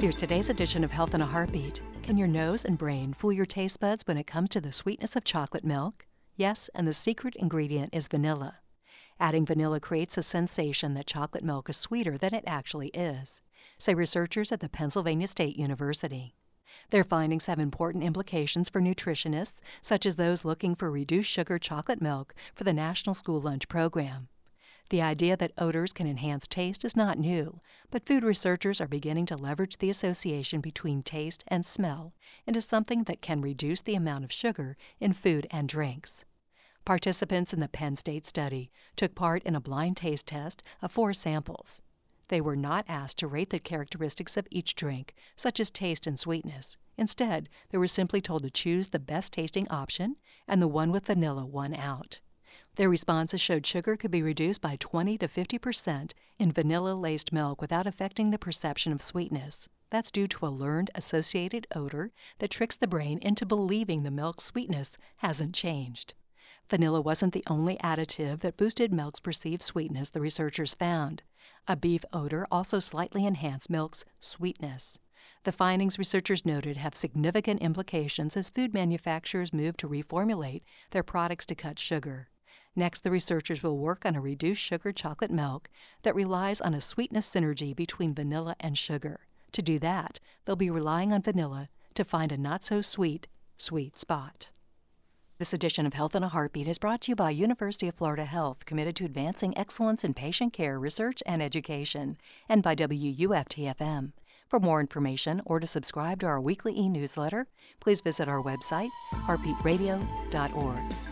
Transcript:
Here's today's edition of Health in a Heartbeat. Can your nose and brain fool your taste buds when it comes to the sweetness of chocolate milk? Yes, and the secret ingredient is vanilla. Adding vanilla creates a sensation that chocolate milk is sweeter than it actually is, say researchers at the Pennsylvania State University. Their findings have important implications for nutritionists, such as those looking for reduced sugar chocolate milk for the National School Lunch Program. The idea that odors can enhance taste is not new, but food researchers are beginning to leverage the association between taste and smell into something that can reduce the amount of sugar in food and drinks. Participants in the Penn State study took part in a blind taste test of 4 samples. They were not asked to rate the characteristics of each drink, such as taste and sweetness. Instead, they were simply told to choose the best-tasting option, and the one with vanilla won out. Their responses showed sugar could be reduced by 20 to 50% in vanilla-laced milk without affecting the perception of sweetness. That's due to a learned associated odor that tricks the brain into believing the milk's sweetness hasn't changed. Vanilla wasn't the only additive that boosted milk's perceived sweetness, the researchers found. A beef odor also slightly enhanced milk's sweetness. The findings, researchers noted, have significant implications as food manufacturers move to reformulate their products to cut sugar. Next, the researchers will work on a reduced sugar chocolate milk that relies on a sweetness synergy between vanilla and sugar. To do that, they'll be relying on vanilla to find a not-so-sweet, sweet spot. This edition of Health in a Heartbeat is brought to you by University of Florida Health, committed to advancing excellence in patient care, research, and education, and by WUFT-FM. For more information or to subscribe to our weekly e-newsletter, please visit our website, heartbeatradio.org.